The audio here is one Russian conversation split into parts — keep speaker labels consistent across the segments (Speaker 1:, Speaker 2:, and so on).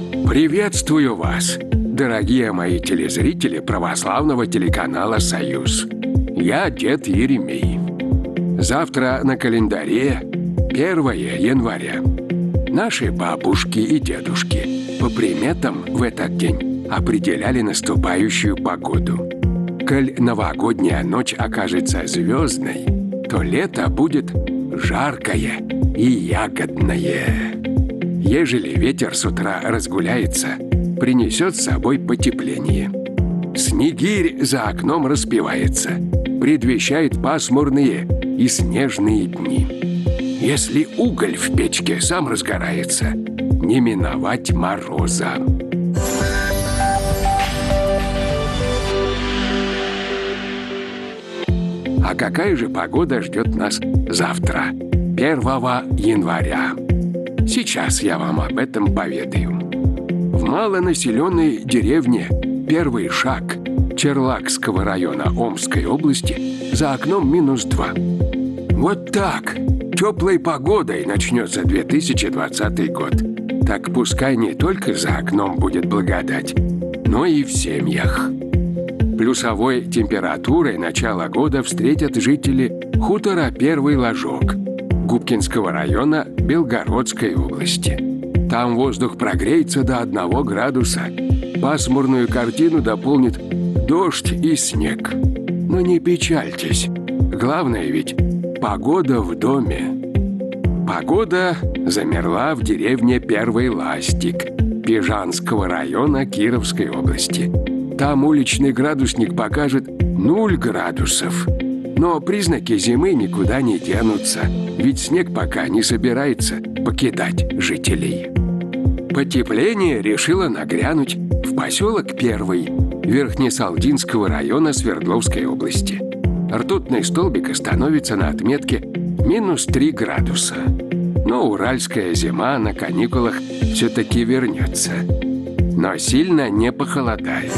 Speaker 1: Приветствую вас, дорогие мои телезрители православного телеканала «Союз». Я дед Еремей. Завтра на календаре 1 января. Наши бабушки и дедушки по приметам в этот день определяли наступающую погоду. Коль новогодняя ночь окажется звездной, то лето будет жаркое и ягодное. Ежели ветер с утра разгуляется, принесет с собой потепление. Снегирь за окном распевается, предвещает пасмурные и снежные дни. Если уголь в печке сам разгорается, не миновать мороза. А какая же погода ждет нас завтра, 1 января? Сейчас я вам об этом поведаю. В малонаселенной деревне Первый Шаг Черлакского района Омской области за окном -2. Вот так теплой погодой начнется 2020 год. Так пускай не только за окном будет благодать, но и в семьях. Плюсовой температурой начало года встретят жители хутора Первый Ложок Губкинского района Белгородской области. Там воздух прогреется до 1 градуса. Пасмурную картину дополнит дождь и снег. Но не печальтесь. Главное ведь погода в доме. Погода замерла в деревне Первый Ластик Пижанского района Кировской области. Там уличный градусник покажет 0 градусов. Но признаки зимы никуда не денутся, ведь снег пока не собирается покидать жителей. Потепление решило нагрянуть в поселок Первый Верхнесалдинского района Свердловской области. Ртутный столбик остановится на отметке -3 градуса. Но уральская зима на каникулах все-таки вернется. Но сильно не похолодает.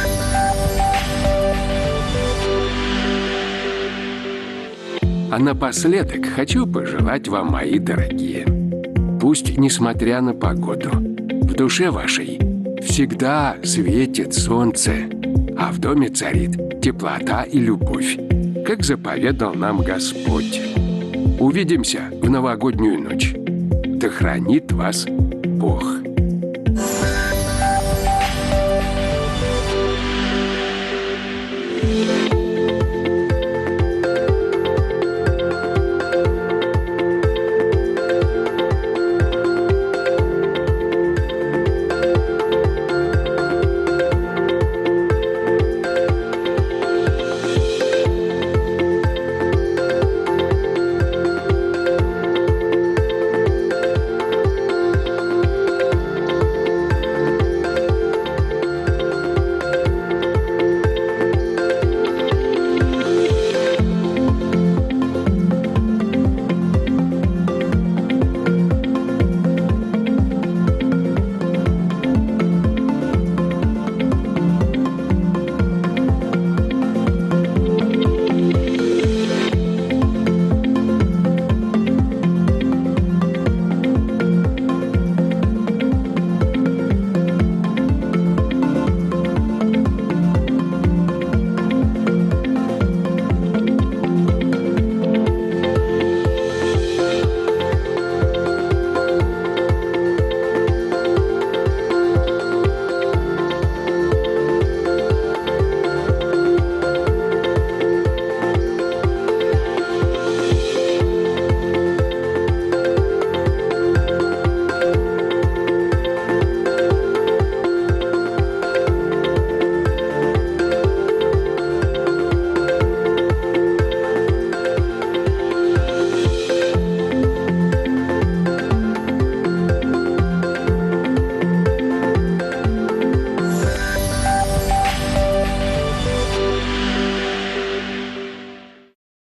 Speaker 1: А напоследок хочу пожелать вам, мои дорогие, пусть, несмотря на погоду, в душе вашей всегда светит солнце, а в доме царит теплота и любовь, как заповедал нам Господь. Увидимся в новогоднюю ночь. Да хранит вас Бог.